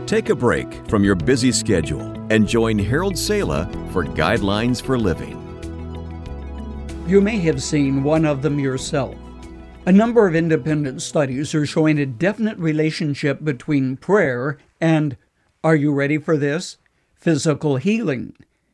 Take a break from your busy schedule and join Harold Sala for Guidelines for Living. You may have seen one of them yourself. A number of independent studies are showing a definite relationship between prayer and, are you ready for this? Physical healing.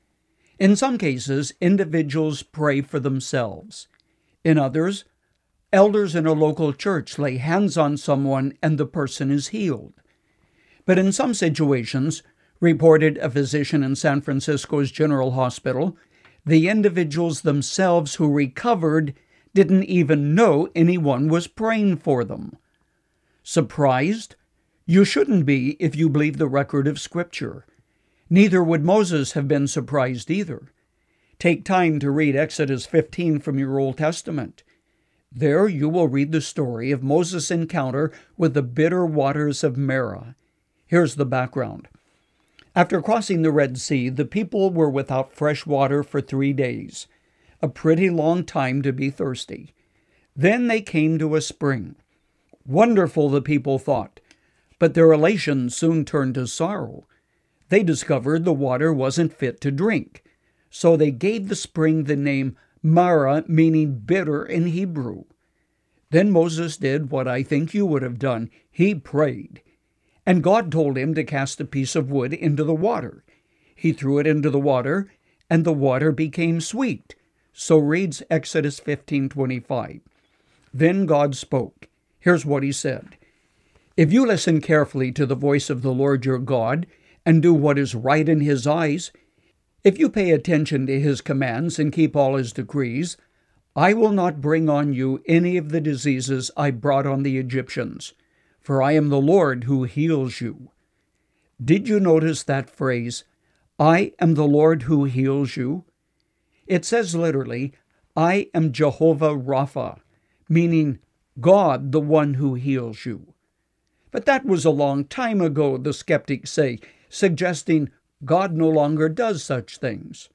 In some cases, individuals pray for themselves. In others, elders in a local church lay hands on someone and the person is healed. But in some situations, reported a physician in San Francisco's General Hospital, the individuals themselves who recovered didn't even know anyone was praying for them. Surprised? You shouldn't be if you believe the record of Scripture. Neither would Moses have been surprised either. Take time to read Exodus 15 from your Old Testament. There you will read the story of Moses' encounter with the bitter waters of Marah. Here's the background. After crossing the Red Sea, the people were without fresh water for 3 days, a pretty long time to be thirsty. Then they came to a spring. Wonderful, the people thought, but their elation soon turned to sorrow. They discovered the water wasn't fit to drink, so they gave the spring the name Marah, meaning bitter in Hebrew. Then Moses did what I think you would have done. He prayed. And God told him to cast a piece of wood into the water. He threw it into the water, and the water became sweet. So reads Exodus 15:25. Then God spoke. Here's what he said. If you listen carefully to the voice of the Lord your God, and do what is right in his eyes, if you pay attention to his commands and keep all his decrees, I will not bring on you any of the diseases I brought on the Egyptians, for I am the Lord who heals you. Did you notice that phrase, I am the Lord who heals you? It says literally, I am Jehovah Rapha, meaning God, the one who heals you. But that was a long time ago, the skeptics say, suggesting God no longer does such things.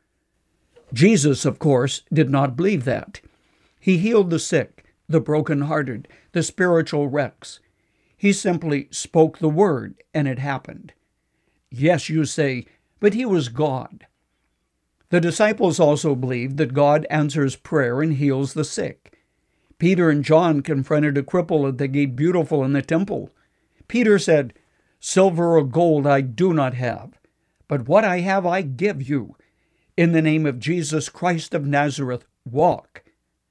Jesus, of course, did not believe that. He healed the sick, the brokenhearted, the spiritual wrecks. He simply spoke the word, and it happened. Yes, you say, but he was God. The disciples also believed that God answers prayer and heals the sick. Peter and John confronted a cripple at the gate beautiful in the temple. Peter said, Silver or gold I do not have, but what I have I give you. In the name of Jesus Christ of Nazareth, walk.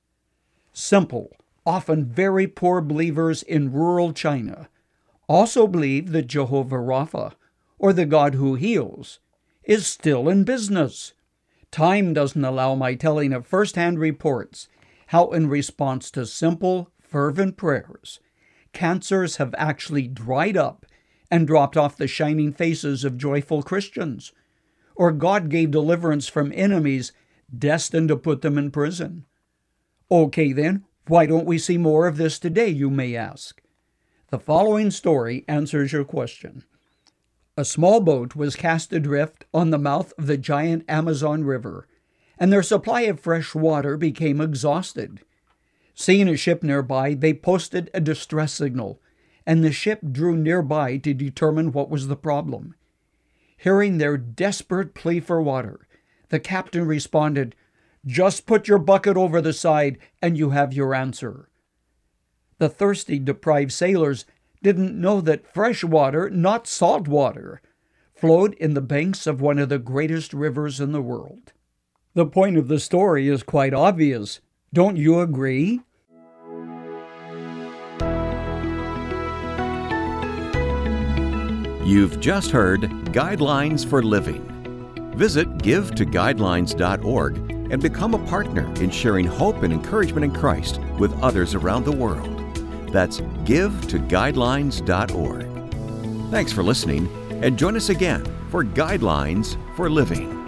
Simple, often very poor believers in rural China also believe that Jehovah Rapha, or the God who heals, is still in business. Time doesn't allow my telling of first-hand reports how in response to simple, fervent prayers, cancers have actually dried up and dropped off the shining faces of joyful Christians, or God gave deliverance from enemies destined to put them in prison. Okay then, why don't we see more of this today, you may ask? The following story answers your question. A small boat was cast adrift on the mouth of the giant Amazon River, and their supply of fresh water became exhausted. Seeing a ship nearby, they posted a distress signal, and the ship drew nearby to determine what was the problem. Hearing their desperate plea for water, the captain responded, Just put your bucket over the side and you have your answer. The thirsty, deprived sailors didn't know that fresh water, not salt water, flowed in the banks of one of the greatest rivers in the world. The point of the story is quite obvious. Don't you agree? You've just heard Guidelines for Living. Visit givetoguidelines.org and become a partner in sharing hope and encouragement in Christ with others around the world. That's givetoguidelines.org. Thanks for listening, and join us again for Guidelines for Living.